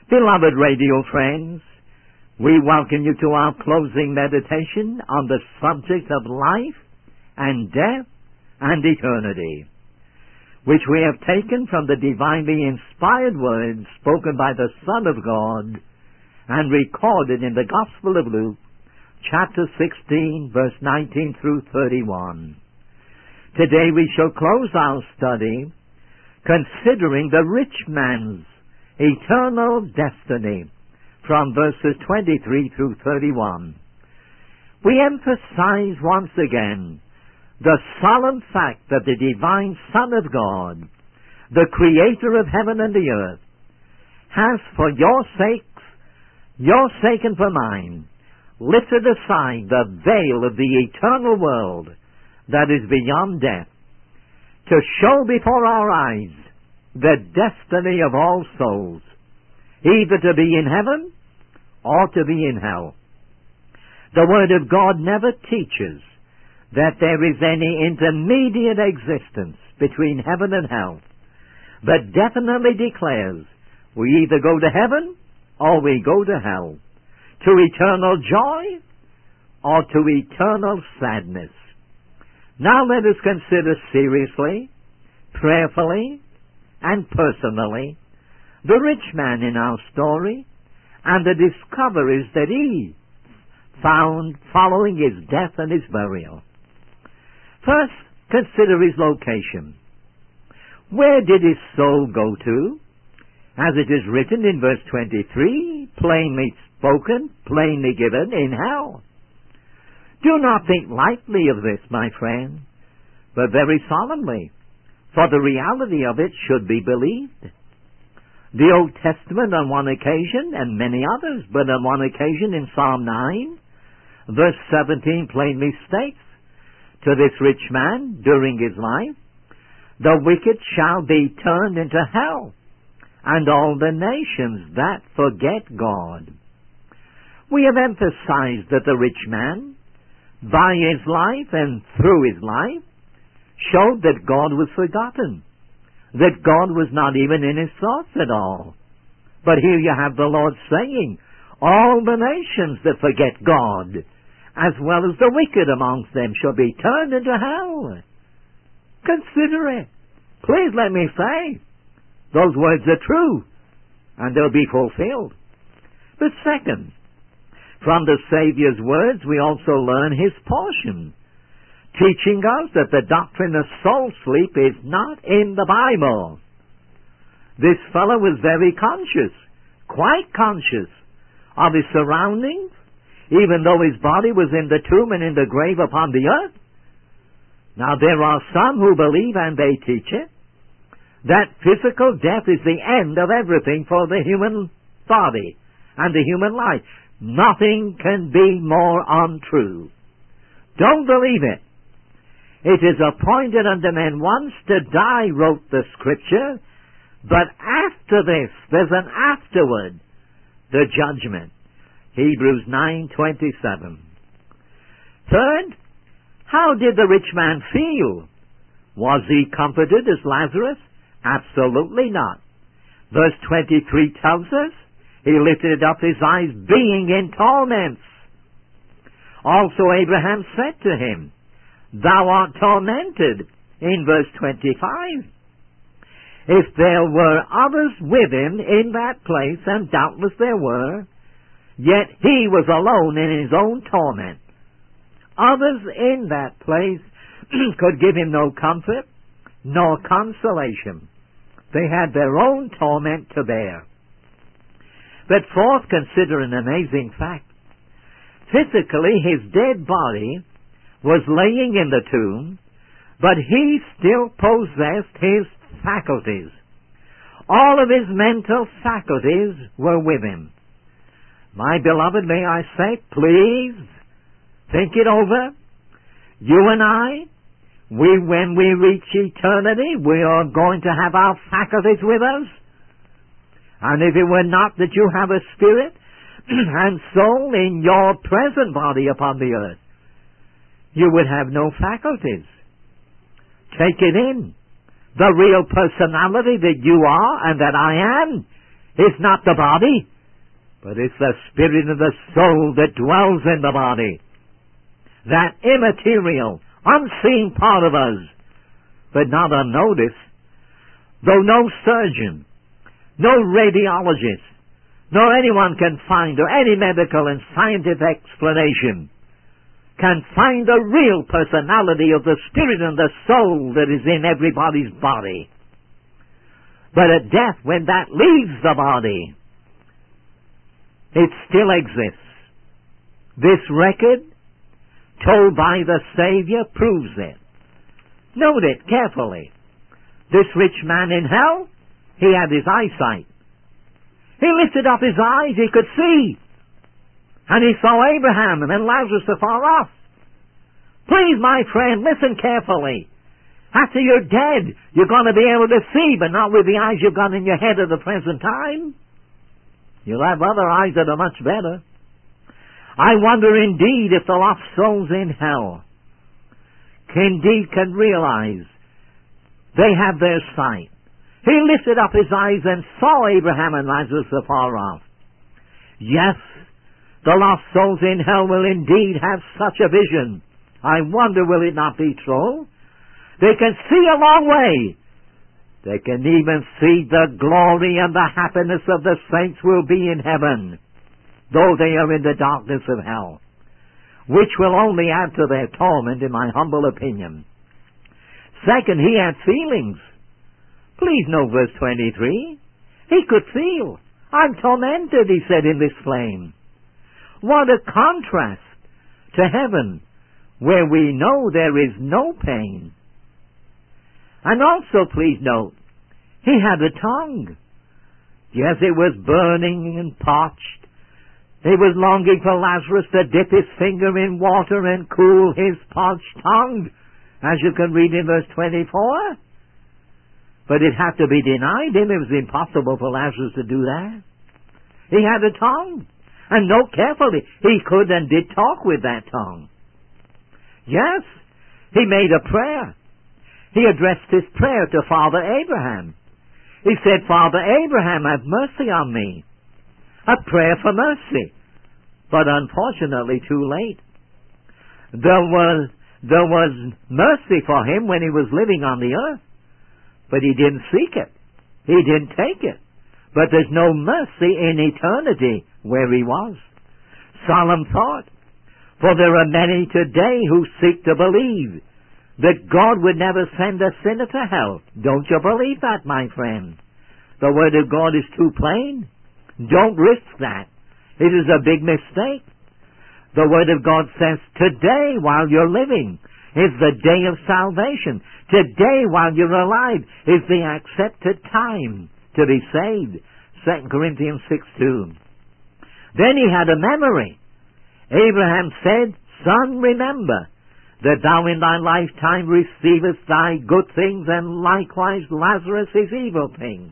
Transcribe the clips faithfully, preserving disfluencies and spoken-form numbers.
Beloved radio friends, we welcome you to our closing meditation on the subject of life and death and eternity, which we have taken from the divinely inspired words spoken by the Son of God and recorded in the Gospel of Luke, chapter sixteen, verse nineteen through thirty-one. Today we shall close our study considering the rich man's eternal destiny from verses twenty-three through thirty-one. We emphasize once again the solemn fact that the divine Son of God, the Creator of heaven and the earth, has for your sakes, your sake and for mine, lifted aside the veil of the eternal world that is beyond death, to show before our eyes the destiny of all souls, either to be in heaven or to be in hell. The Word of God never teaches that there is any intermediate existence between heaven and hell, but definitely declares we either go to heaven or we go to hell, to eternal joy or to eternal sadness. Now let us consider seriously, prayerfully, and personally the rich man in our story and the discoveries that he found following his death and his burial. First, consider his location. Where did his soul go to? As it is written in verse twenty-three, plainly spoken, plainly given, in hell. Do not think lightly of this, my friend, but very solemnly, for the reality of it should be believed. The Old Testament on one occasion, and many others, but on one occasion in Psalm nine, verse seventeen plainly states, to this rich man during his life, the wicked shall be turned into hell, and all the nations that forget God. We have emphasized that the rich man, by his life and through his life, showed that God was forgotten, that God was not even in his thoughts at all. But here you have the Lord saying, all the nations that forget God, as well as the wicked amongst them, shall be turned into hell. Consider it. Please let me say, those words are true, and they'll be fulfilled. But second, from the Savior's words we also learn his portion, teaching us that the doctrine of soul sleep is not in the Bible. This fellow was very conscious, quite conscious, of his surroundings, even though his body was in the tomb and in the grave upon the earth. Now there are some who believe, and they teach it, that physical death is the end of everything for the human body and the human life. Nothing can be more untrue. Don't believe it. It is appointed unto men once to die, wrote the Scripture, but after this, there's an afterward, the judgment. Hebrews nine twenty-seven. Third, how did the rich man feel? Was he comforted as Lazarus? Absolutely not. Verse twenty-three tells us, he lifted up his eyes, being in torments. Also Abraham said to him, thou art tormented, in verse twenty-five. If there were others with him in that place, and doubtless there were, yet he was alone in his own torment. Others in that place could give him no comfort, nor consolation. They had their own torment to bear. But fourth, consider an amazing fact. Physically, his dead body was laying in the tomb, but he still possessed his faculties. All of his mental faculties were with him. My beloved, may I say, please think it over. You and I, we, when we reach eternity, we are going to have our faculties with us. And if it were not that you have a spirit and soul in your present body upon the earth, you would have no faculties. Take it in. The real personality that you are and that I am is not the body, but it's the spirit and the soul that dwells in the body. That immaterial, unseen part of us, but not unnoticed, though no surgeon, no radiologist, nor anyone can find, or any medical and scientific explanation, can find the real personality of the spirit and the soul that is in everybody's body. But at death, when that leaves the body, it still exists. This record, told by the Savior, proves it. Note it carefully. This rich man in hell, he had his eyesight. He lifted up his eyes, he could see. And he saw Abraham and then Lazarus afar off. Please, my friend, listen carefully. After you're dead, you're going to be able to see, but not with the eyes you've got in your head at the present time. You'll have other eyes that are much better. I wonder indeed if the lost souls in hell indeed can realize they have their sight. He lifted up his eyes and saw Abraham and Lazarus afar off. Yes, the lost souls in hell will indeed have such a vision. I wonder, will it not be true? They can see a long way. They can even see the glory and the happiness of the saints will be in heaven, though they are in the darkness of hell, which will only add to their torment, in my humble opinion. Second, he had feelings. Please note verse twenty-three. He could feel. I'm tormented, he said, in this flame. What a contrast to heaven, where we know there is no pain. And also, please note, he had a tongue. Yes, it was burning and parched. He was longing for Lazarus to dip his finger in water and cool his parched tongue, as you can read in verse twenty-four. But it had to be denied him. It was impossible for Lazarus to do that. He had a tongue. And note carefully, he could and did talk with that tongue. Yes, he made a prayer. He addressed his prayer to Father Abraham. He said, Father Abraham, have mercy on me. A prayer for mercy. But unfortunately too late. There was, there was mercy for him when he was living on the earth. But he didn't seek it. He didn't take it. But there's no mercy in eternity where he was. Solemn thought. For there are many today who seek to believe that God would never send a sinner to hell. Don't you believe that, my friend? The Word of God is too plain. Don't risk that. It is a big mistake. The Word of God says, today while you're living is the day of salvation. Today while you're alive is the accepted time to be saved. Second Corinthians six two. Then he had a memory. Abraham said, Son, remember that thou in thy lifetime receivest thy good things, and likewise Lazarus his evil things.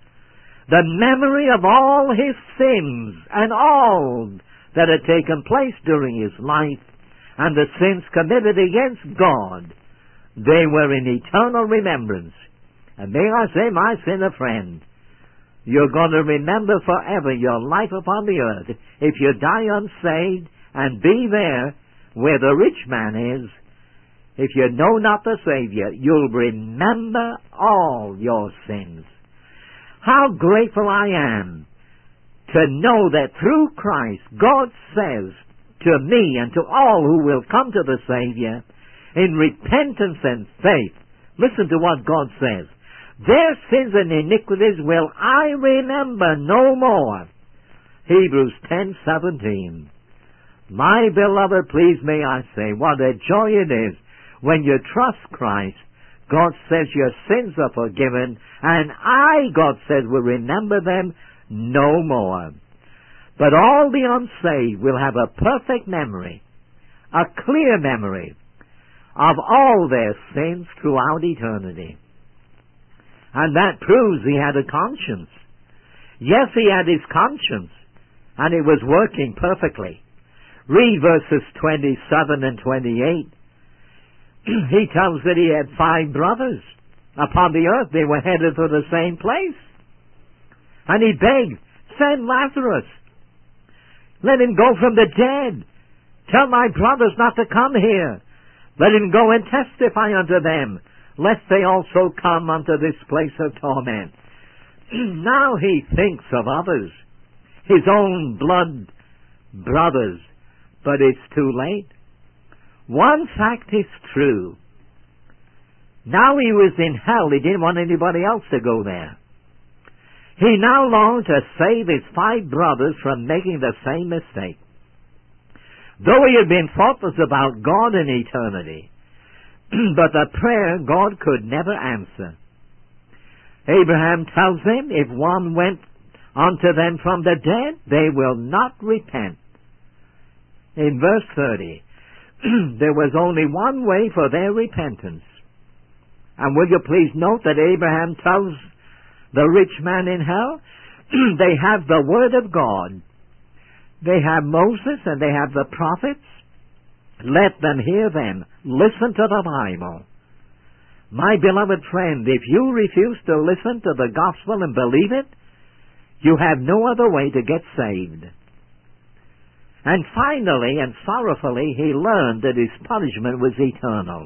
The memory of all his sins and all that had taken place during his life, and the sins committed against God, they were in eternal remembrance. And may I say, my sinner friend, you're going to remember forever your life upon the earth. If you die unsaved and be there where the rich man is, if you know not the Savior, you'll remember all your sins. How grateful I am to know that through Christ, God says to me and to all who will come to the Savior, in repentance and faith, listen to what God says, their sins and iniquities will I remember no more. Hebrews ten seventeen. My beloved, please may I say, what a joy it is when you trust Christ. God says your sins are forgiven, and I, God says, will remember them no more. But all the unsaved will have a perfect memory, a clear memory of all their sins throughout eternity. And that proves he had a conscience. Yes, he had his conscience, and it was working perfectly. Read verses twenty-seven and twenty-eight. He tells that he had five brothers upon the earth. They were headed for the same place. And he begged, send Lazarus. Let him go from the dead. Tell my brothers not to come here. Let him go and testify unto them, lest they also come unto this place of torment. Now he thinks of others, his own blood brothers, but it's too late. One fact is true. Now he was in hell. He didn't want anybody else to go there. He now longed to save his five brothers from making the same mistake. Though he had been thoughtless about God and eternity, but the prayer God could never answer. Abraham tells them, if one went unto them from the dead, they will not repent. In verse thirty, there was only one way for their repentance. And will you please note that Abraham tells the rich man in hell, they have the Word of God. They have Moses and they have the prophets. Let them hear them. Listen to the Bible. My beloved friend, if you refuse to listen to the gospel and believe it, you have no other way to get saved. And finally and sorrowfully, he learned that his punishment was eternal.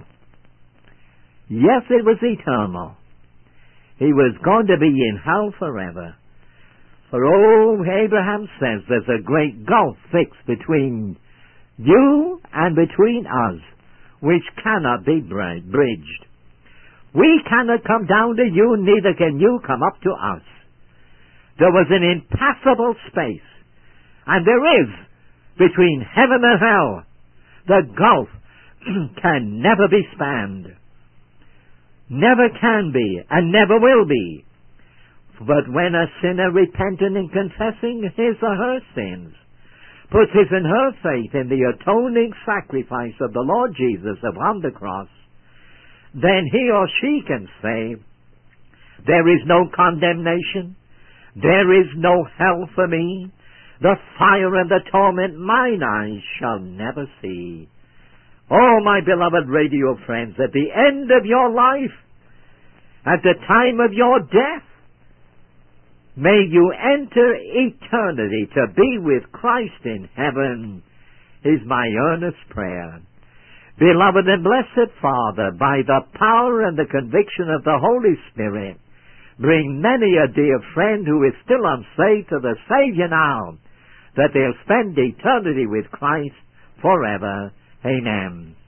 Yes, it was eternal. He was going to be in hell forever. For oh, Abraham says there's a great gulf fixed between you and between us, which cannot be bridged. We cannot come down to you, neither can you come up to us. There was an impassable space, and there is, between heaven and hell. The gulf can never be spanned. Never can be, and never will be. But when a sinner repenting and confessing his or her sins, puts his and her faith in the atoning sacrifice of the Lord Jesus upon the cross, then he or she can say, there is no condemnation, there is no hell for me, the fire and the torment mine eyes shall never see. Oh, my beloved radio friends, at the end of your life, at the time of your death, may you enter eternity to be with Christ in heaven, is my earnest prayer. Beloved and blessed Father, by the power and the conviction of the Holy Spirit, bring many a dear friend who is still unsaved to the Savior now, that they'll spend eternity with Christ forever. Amen.